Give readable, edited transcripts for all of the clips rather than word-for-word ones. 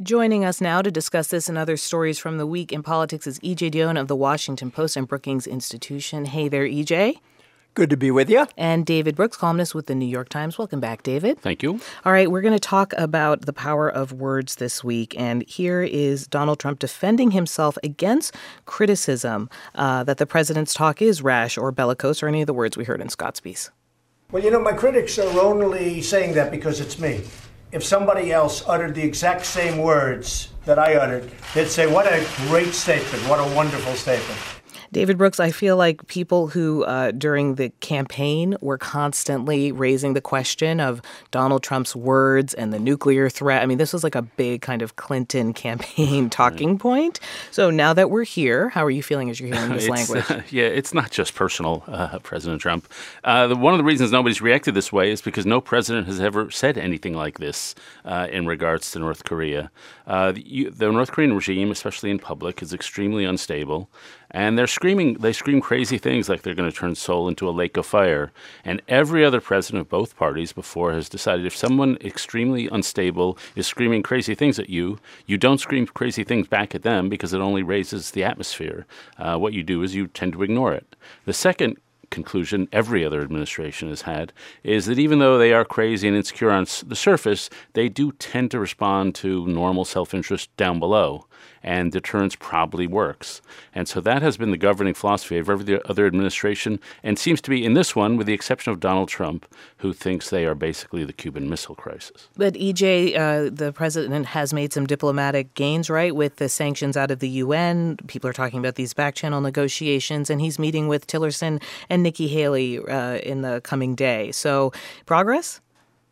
Joining us now to discuss this and other stories from the week in politics is E.J. Dionne of The Washington Post and Brookings Institution. Hey there, E.J. Good to be with you. And David Brooks, columnist with The New York Times. Welcome back, David. Thank you. All right, we're going to talk about the power of words this week. And here is Donald Trump defending himself against criticism that the president's talk is rash or bellicose, or any of the words we heard in Scott's piece. Well, my critics are only saying that because it's me. If somebody else uttered the exact same words that I uttered, they'd say, what a great statement, what a wonderful statement. David Brooks, I feel like people who during the campaign were constantly raising the question of Donald Trump's words and the nuclear threat. I mean, this was like a big kind of Clinton campaign talking point. So now that we're here, how are you feeling as you're hearing this language? It's not just personal, President Trump. One of the reasons nobody's reacted this way is because no president has ever said anything like this in regards to North Korea. The North Korean regime, especially in public, is extremely unstable. And they scream crazy things like they're going to turn Seoul into a lake of fire. And every other president of both parties before has decided if someone extremely unstable is screaming crazy things at you, you don't scream crazy things back at them because it only raises the atmosphere. What you do is you tend to ignore it. The second conclusion every other administration has had is that even though they are crazy and insecure on the surface, they do tend to respond to normal self-interest down below. And deterrence probably works. And so that has been the governing philosophy of every other administration and seems to be in this one, with the exception of Donald Trump, who thinks they are basically the Cuban Missile Crisis. But, E.J., the president has made some diplomatic gains, right, with the sanctions out of the UN. People are talking about these back-channel negotiations, and he's meeting with Tillerson and Nikki Haley in the coming day. So, progress?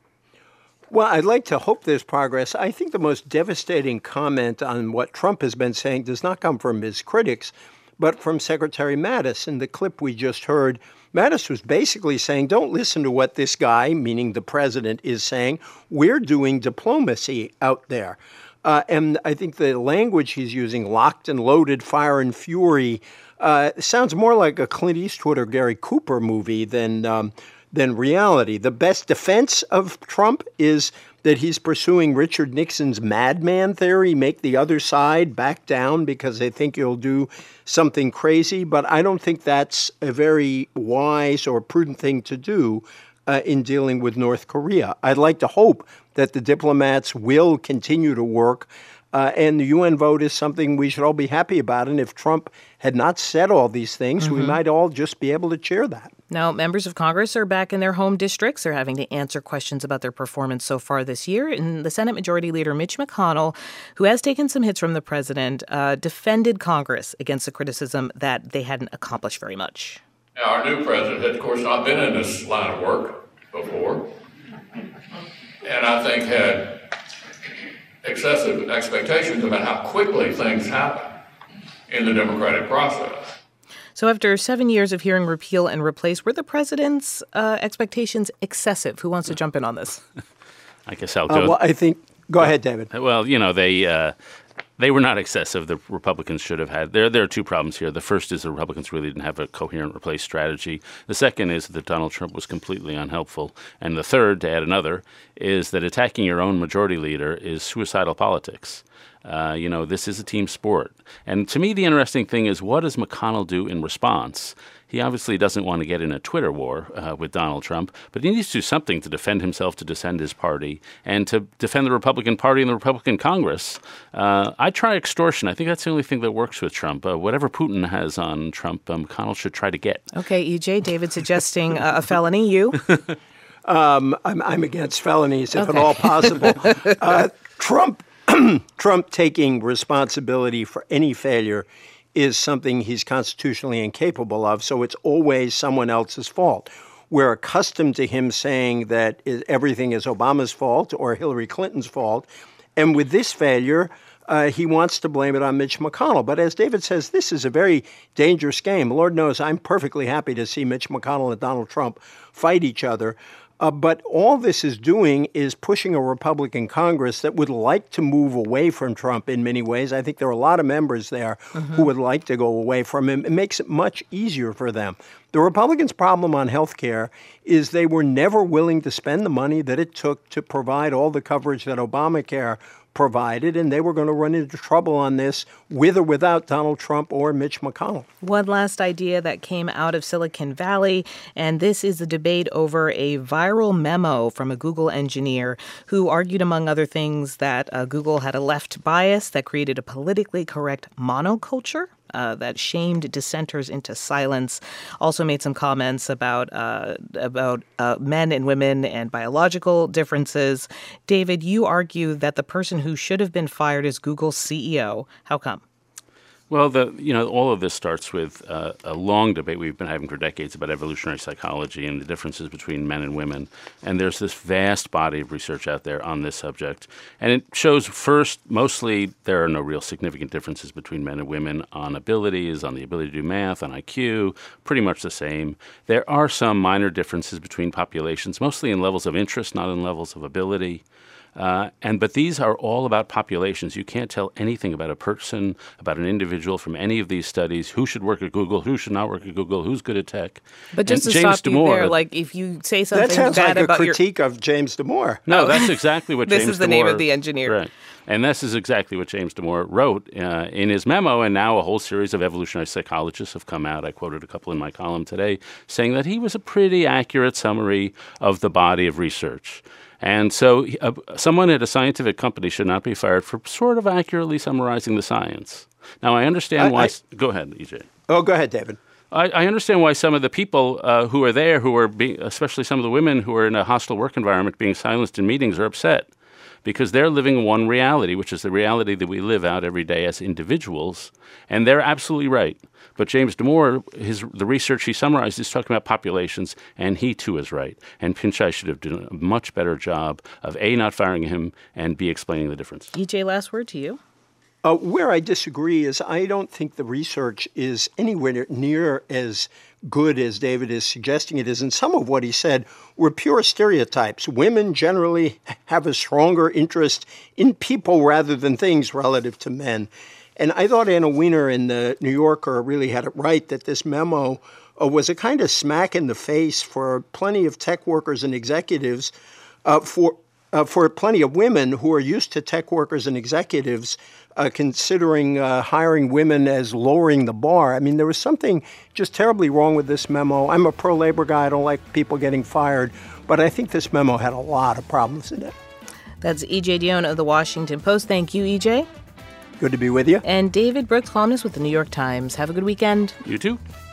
Well, I'd like to hope there's progress. I think the most devastating comment on what Trump has been saying does not come from his critics, but from Secretary Mattis. In the clip we just heard, Mattis was basically saying, don't listen to what this guy, meaning the president, is saying. We're doing diplomacy out there. And I think the language he's using, locked and loaded, fire and fury, sounds more like a Clint Eastwood or Gary Cooper movie than reality. The best defense of Trump is that he's pursuing Richard Nixon's madman theory, make the other side back down because they think you'll do something crazy. But I don't think that's a very wise or prudent thing to do in dealing with North Korea. I'd like to hope that the diplomats will continue to work. And the UN vote is something we should all be happy about. And if Trump had not said all these things, we might all just be able to cheer that. Now, members of Congress are back in their home districts. They're having to answer questions about their performance so far this year. And the Senate Majority Leader Mitch McConnell, who has taken some hits from the president, defended Congress against the criticism that they hadn't accomplished very much. Now, our new president had, of course, not been in this line of work before, and I think had excessive expectations about how quickly things happen in the democratic process. So after 7 years of hearing repeal and replace, were the president's expectations excessive? Who wants to jump in on this? I guess I'll go. Go ahead, David. Well, they were not excessive. The Republicans should have had. There are two problems here. The first is the Republicans really didn't have a coherent replace strategy. The second is that Donald Trump was completely unhelpful. And the third, to add another, is that attacking your own majority leader is suicidal politics. This is a team sport. And to me, the interesting thing is, what does McConnell do in response? He obviously doesn't want to get in a Twitter war with Donald Trump, but he needs to do something to defend himself, to defend his party, and to defend the Republican Party and the Republican Congress. I try extortion. I think that's the only thing that works with Trump. Whatever Putin has on Trump, McConnell should try to get. Okay, E.J., David suggesting a felony. You? I'm against felonies, if at all possible. Trump taking responsibility for any failure is something he's constitutionally incapable of, so it's always someone else's fault. We're accustomed to him saying that everything is Obama's fault or Hillary Clinton's fault, and with this failure, he wants to blame it on Mitch McConnell. But as David says, this is a very dangerous game. Lord knows I'm perfectly happy to see Mitch McConnell and Donald Trump fight each other. But all this is doing is pushing a Republican Congress that would like to move away from Trump in many ways. I think there are a lot of members there who would like to go away from him. It makes it much easier for them. The Republicans' problem on health care is they were never willing to spend the money that it took to provide all the coverage that Obamacare provided, and they were going to run into trouble on this with or without Donald Trump or Mitch McConnell. One last idea that came out of Silicon Valley, and this is a debate over a viral memo from a Google engineer who argued, among other things, that Google had a left bias that created a politically correct monoculture that shamed dissenters into silence. Also made some comments about men and women and biological differences. David, you argue that the person who should have been fired is Google's CEO. How come? Well, all of this starts with a long debate we've been having for decades about evolutionary psychology and the differences between men and women. And there's this vast body of research out there on this subject. And it shows, first, mostly there are no real significant differences between men and women on abilities, on the ability to do math, on IQ, pretty much the same. There are some minor differences between populations, mostly in levels of interest, not in levels of ability. But these are all about populations. You can't tell anything about a person, about an individual from any of these studies, who should work at Google, who should not work at Google, who's good at tech. But just to stop you there, like if you say something that sounds bad like about a critique of James Damore. No, that's exactly what James Damore... This is the name of the engineer. Right. And this is exactly what James Damore wrote in his memo, and now a whole series of evolutionary psychologists have come out. I quoted a couple in my column today, saying that he was a pretty accurate summary of the body of research. And so someone at a scientific company should not be fired for sort of accurately summarizing the science. Now, I understand why... Go ahead, EJ. Oh, go ahead, David. I understand why some of the people who are there, especially some of the women who are in a hostile work environment being silenced in meetings, are upset. Because they're living one reality, which is the reality that we live out every day as individuals. And they're absolutely right. But James Damore, the research he summarized is talking about populations, and he too is right. And Pichai should have done a much better job of A, not firing him, and B, explaining the difference. EJ, last word to you. Where I disagree is I don't think the research is anywhere near as good as David is suggesting it is. And some of what he said were pure stereotypes. Women generally have a stronger interest in people rather than things relative to men. And I thought Anna Wiener in the New Yorker really had it right that this memo was a kind of smack in the face for plenty of tech workers and executives, for plenty of women who are used to tech workers and executives considering hiring women as lowering the bar. I mean, there was something just terribly wrong with this memo. I'm a pro-labor guy. I don't like people getting fired. But I think this memo had a lot of problems in it. That's E.J. Dionne of The Washington Post. Thank you, E.J. Good to be with you. And David Brooks, columnist with The New York Times. Have a good weekend. You too.